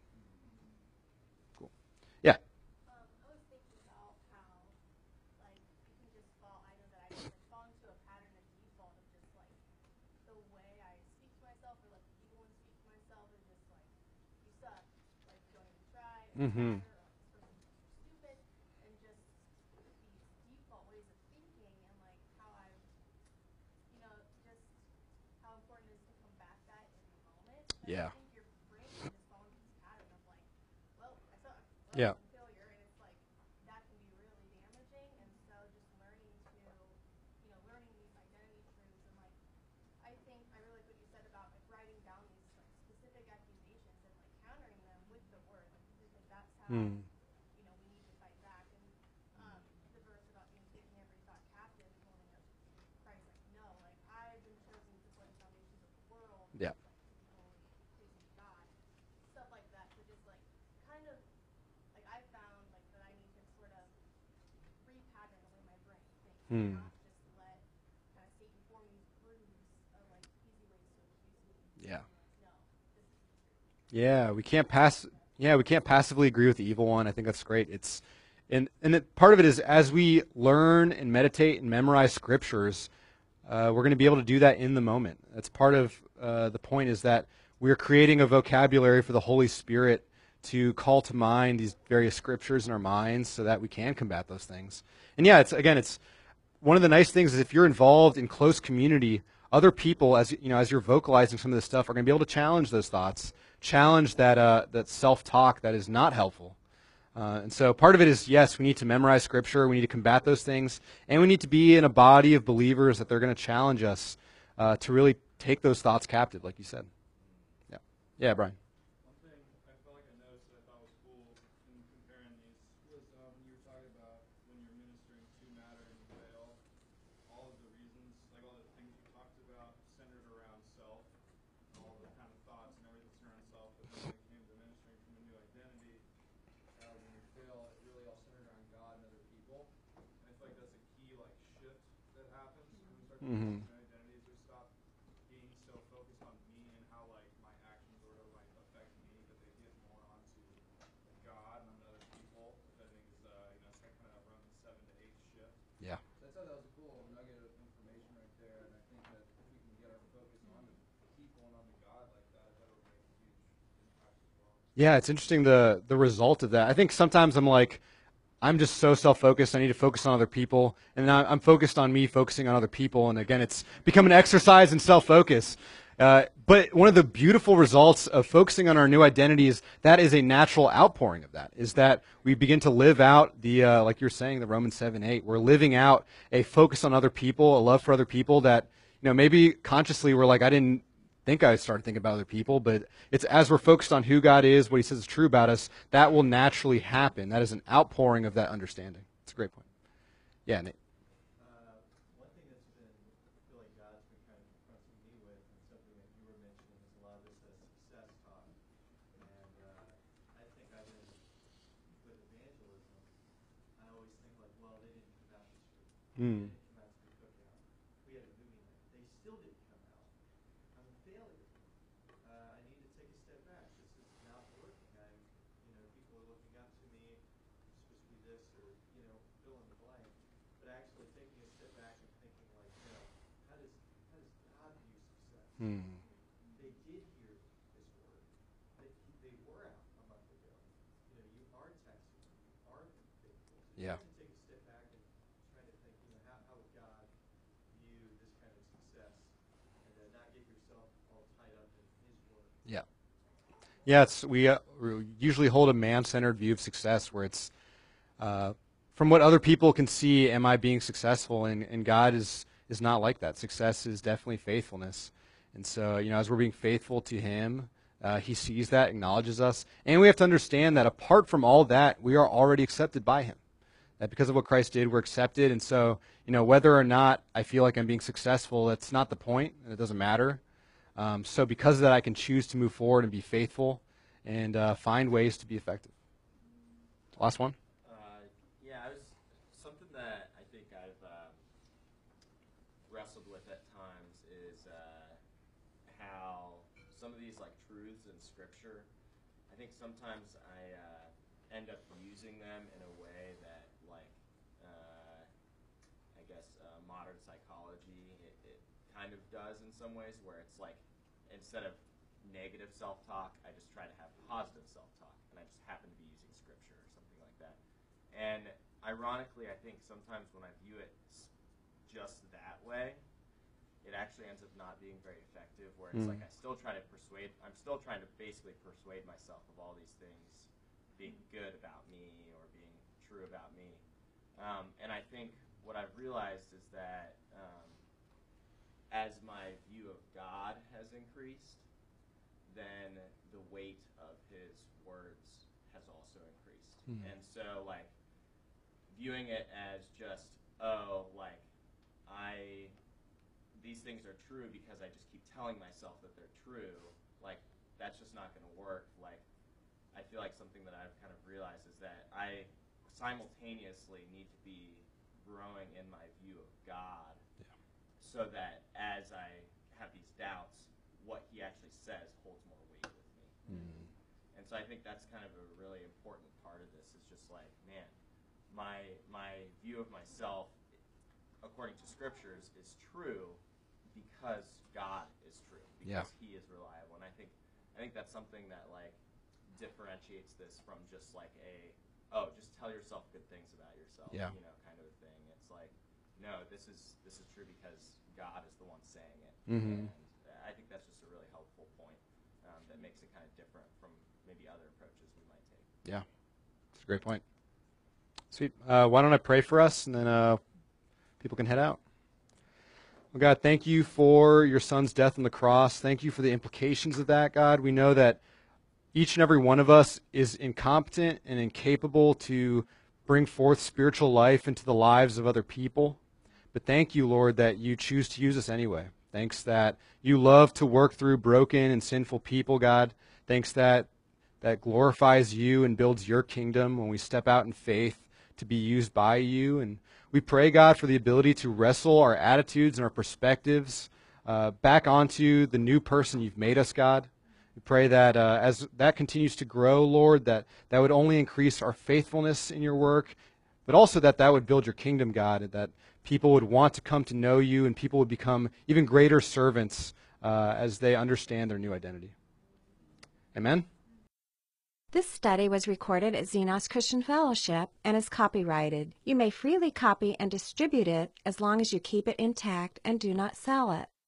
Cool. Yeah. Um, I was thinking about how, like, you can just fall, I know that I can fall into a pattern of default of just, like, the way I speak to myself or, like, people want to speak to myself is just, like, you suck, like, don't even try, or Mm-hmm. whatever, or this person's stupid, and just these default ways of thinking and, like, how I, you know, just how important it is to combat that in the moment. And Yeah. I think your brain can just fall into this pattern of, like, well, I suck, well, Yeah. I'm a failure, and it's how Hmm. you know we need to fight back. And um, the verse about you know, taking every thought captive and holding it to Christ, like no, like I've been chosen before the foundations of the world, Yeah. like to be holy, pleasing to God, stuff like that. So just like kind of like I found like that I need to sort of repattern the way my brain thinks, Hmm. not just let kind of Satan form these grooves of like easy ways to accuse me. Yeah. No, this is Yeah, we can't pass. Yeah, we can't passively agree with the evil one. I think that's great. It's, and and it, part of it is as we learn and meditate and memorize scriptures, uh, we're going to be able to do that in the moment. That's part of uh, the point is that we're creating a vocabulary for the Holy Spirit to call to mind these various scriptures in our minds, so that we can combat those things. And yeah, it's again, it's one of the nice things is if you're involved in close community, other people, as you know, as you're vocalizing some of this stuff, are going to be able to challenge those thoughts, challenge that uh, that self-talk that is not helpful. Uh, and so part of it is, yes, we need to memorize Scripture, we need to combat those things, and we need to be in a body of believers that they're going to challenge us uh, to really take those thoughts captive, like you said. Yeah, yeah, Brian. One thing I felt like I noticed that I thought was cool in comparing these was uh, when you were talking about when you're ministering to matter and fail, all of the reasons, like all the things you talked about centered around self, all the kind of thoughts and everything centered around self, but then when it came to ministering from a new identity, uh, when we fail, it really all centered around God and other people. And I feel like that's a key like shift that happens when we start to Mm-hmm. new identities. We stop being so focused on me and how like my actions or whatever might affect me, but they get more onto God and other people, which I think is uh, you know, it's like kind of around the seven to eight shift. Yeah. So I thought that was a cool nugget of information right there, and I think that if we can get our focus on the people and on the God like that, that'll make a huge impact as well. Yeah, it's interesting the the result of that. I think sometimes I'm like, I'm just so self-focused. I need to focus on other people, and I- I'm focused on me focusing on other people. And again, it's become an exercise in self-focus. Uh, but one of the beautiful results of focusing on our new identity is that is a natural outpouring of that. Is that we begin to live out the, uh, like you're saying, the Romans seven eight. We're living out a focus on other people, a love for other people that, you know, maybe consciously we're like, I didn't think I started thinking about other people, but it's as we're focused on who God is, what He says is true about us, that will naturally happen. That is an outpouring of that understanding. It's a great point. Yeah, Nate. Uh, one thing that's been, I feel like God's been kind of confronting me with, and something that you were mentioning, is a lot of this as success talk. And uh, I think I've been, with evangelism, I always think like, well, they didn't come out this week. Mm. They didn't come out to the cookout. We had a movie night. They still didn't come out. I'm a failure. Uh, I need to take a step back. This is not working. I, you know, people are looking up to me. I'm supposed to be this, or you know, fill in the blank. But actually taking a step back and thinking like, you know, how does how does God view success? Mm. They did hear His word. They they were out a month ago. You know, you are texting. You are faithful. So you Yeah. have to take a step back and try to think, you know, how how would God view this kind of success, and then not get yourself all tied up in His word. Yeah. Yeah, it's, we, uh, we usually hold a man-centered view of success where it's, uh, from what other people can see, am I being successful? And, and God is, is not like that. Success is definitely faithfulness. And so, you know, as we're being faithful to Him, uh, He sees that, acknowledges us. And we have to understand that apart from all that, we are already accepted by Him. That because of what Christ did, we're accepted. And so, you know, whether or not I feel like I'm being successful, that's not the point, and it doesn't matter. Um, so because of that, I can choose to move forward and be faithful and uh, find ways to be effective. Last one? Uh, yeah, I was something that I think I've um, wrestled with at times is uh, how some of these like truths in Scripture, I think sometimes I uh, end up using them in a way that like uh, I guess uh, modern psychology it, it kind of does in some ways, where it's like instead of negative self-talk, I just try to have positive self-talk, and I just happen to be using Scripture or something like that. And ironically, I think sometimes when I view it s- just that way, it actually ends up not being very effective, where it's Mm. like I still try to persuade, I'm still trying to basically persuade myself of all these things being good about me or being true about me. Um, and I think what I've realized is that um, as my view of God has increased, then the weight of His words has also increased. Hmm. And so, like, viewing it as just, oh, like, I, these things are true because I just keep telling myself that they're true, like, that's just not going to work. Like, I feel like something that I've kind of realized is that I simultaneously need to be growing in my view of God, Yeah. so that as I have these doubts, what he actually says holds more weight with me. Mm. And so I think that's kind of a really important part of this, is just like, man, my my view of myself, according to scriptures, is true because God is true, because Yeah. he is reliable. And I think I think that's something that, like, differentiates this from just like a, oh, just tell yourself good things about yourself, Yeah. you know, kind of a thing. It's like, no, this is this is true because God is the one saying it. Mhm. And I think that's just a really helpful point um, that makes it kind of different from maybe other approaches we might take. Yeah. That's a great point. Sweet. Uh, why don't I pray for us, and then uh, people can head out. Well, God, thank you for your son's death on the cross. Thank you for the implications of that, God. We know that each and every one of us is incompetent and incapable to bring forth spiritual life into the lives of other people. But thank you, Lord, that you choose to use us anyway. Thanks that you love to work through broken and sinful people, God. Thanks that that glorifies you and builds your kingdom when we step out in faith to be used by you. And we pray, God, for the ability to wrestle our attitudes and our perspectives uh, back onto the new person you've made us, God. We pray that uh, as that continues to grow, Lord, that that would only increase our faithfulness in your work, but also that that would build your kingdom, God, and that people would want to come to know you, and people would become even greater servants uh, as they understand their new identity. Amen? This study was recorded at Xenos Christian Fellowship and is copyrighted. You may freely copy and distribute it as long as you keep it intact and do not sell it.